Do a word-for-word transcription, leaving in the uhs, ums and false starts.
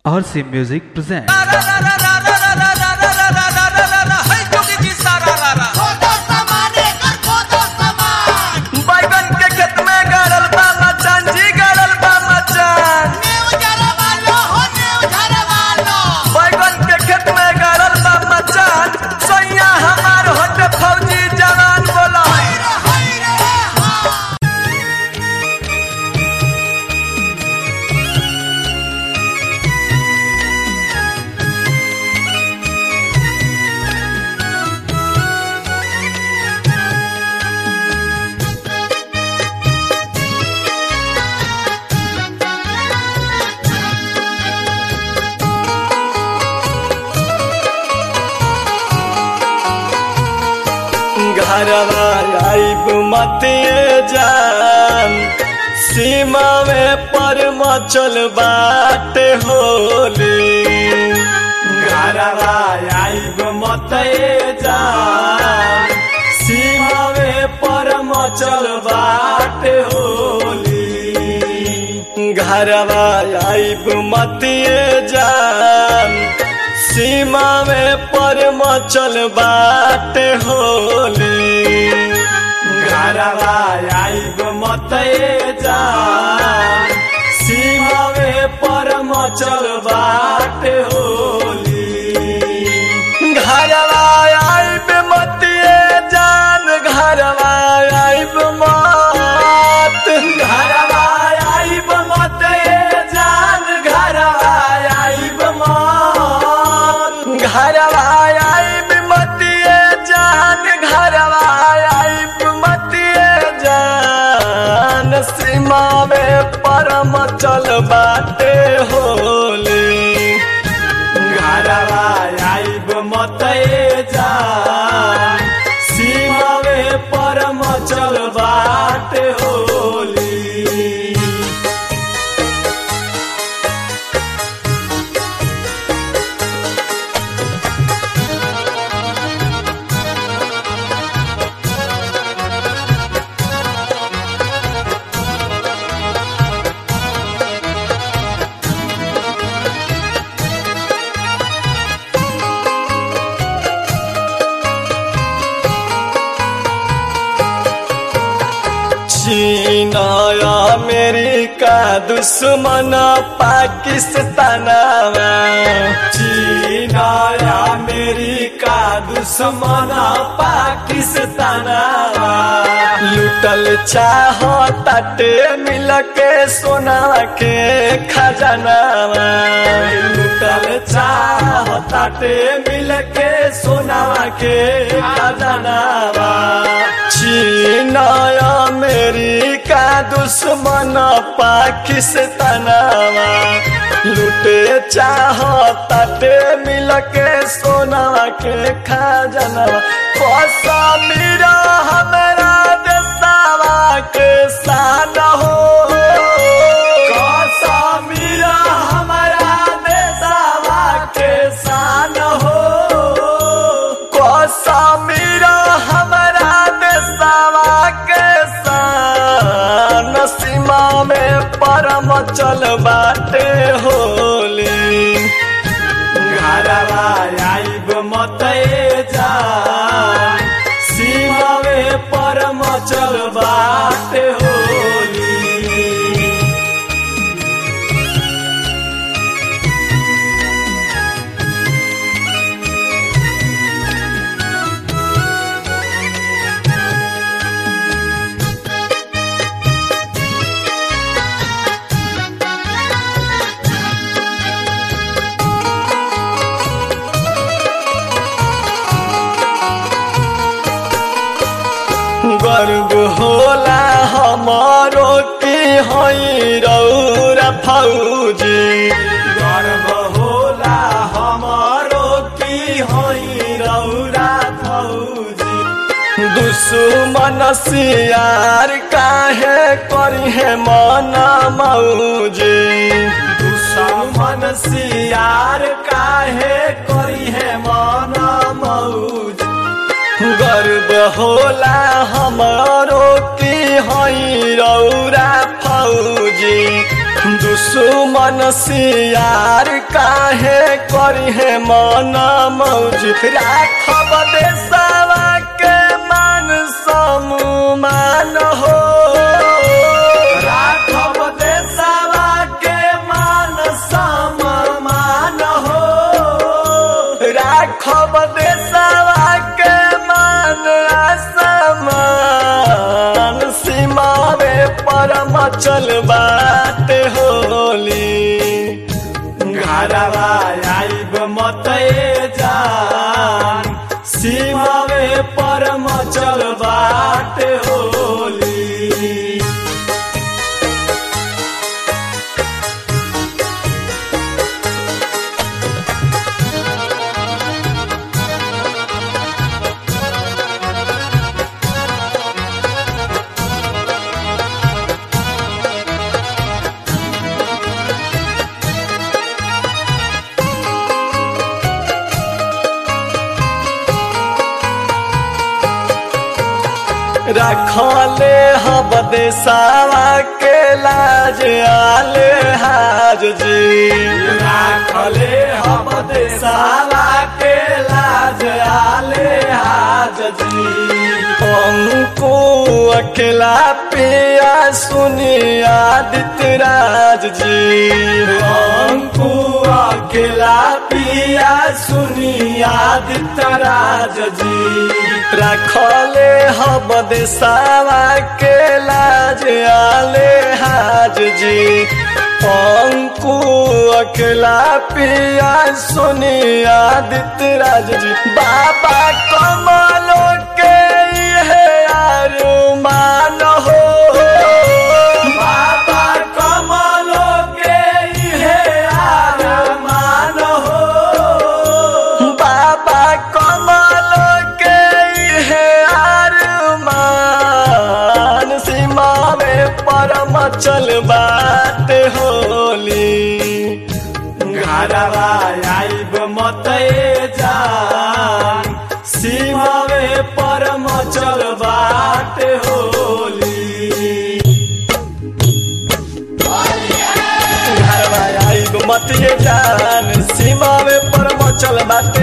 R C Music presents. बैगन के खेत में गड़ल बा मचान जी गड़ल बा मचान बैगन के खेत में गड़ल बा मचान सैया हमार होते फौजी जवान बोला घरवा आइब मतिए जान सीमा में पर मचल बाटे होली घरवा आइब मतिए जान सीमा में पर मचल बाटे होली घरवा आइब मतिए जान सीमा में पर मचल बाटे होली घरवा आइब मतिए जान सीमा में पर मचल बाटे होली घरवा आइब मतिए जान घरवा आइब मत घरवा आइब मतिए जान घरवा आइब मत घरवा आइब मतिए जान घरवा आइब मतिए जान सीमा में परम चल बाटे होली घरवा आइब मतिए जान सीमा में परम चल बाटे होली चीन अमेरिका दुश्मन पाकिस्तान चीन अमेरिका दुश्मन पाकिस्तान लुटल चाह ताटे मिल के सोना के खजाना लुटल चाह ताटे मिल के सोना के खजाना चीन अमेरिका दुश्मन पाकिस्तान लुटे चाह ताटे मिल के सोना के खजाना कश्मीर हमारा देशवा के शान हो कश्मीर हमारा देशवा के शान हो कश्मीर हमारा देशवा के शान सीमा में परम चल बाटे होली घरवा आइब मतिए जान सीमा में परम चल बाटे होली गर्व होला हमारो की हई रौरा फौजी गर्व होला हमारो की हई रौरा फौजी दुश्मन सियार काहे करी है मन मौजी दुश्मन सियार काहे करी है मन मौजी गर्व होला हमारो की हई रौरा फौजी दुश्मन सियार का करी है मना मौज राखब देशवा के मान सम्मान हो राखब देशवा के मान सम्मान हो राखब देशवा के मान सम्मान सीमावे परम चल बात होली घरवा आइब मते जान सीमावे परम चल बात होली रखले हब देशवा के लाज आले हाज जी रखले हब देशवा के लाज आले हाज जी हमको अकेला पिया सुनी आदित्य राज जी हमको अकेला पिया सुनी आदित्य राज जी रखले हब देशवा के लाज आले हाज जी अंकु अकेला पिया सुनी आदित्य राज जी बाबा कमलो के ये अरमान हो बाबा कमलो के ये अरमान हो बाबा कमलो के ये अरमान सीमावे परम चल बात होली घरवा आइब मते जान सीमावे परम चल बात होली घरवा आइब मते जान सीमावे परम चल बात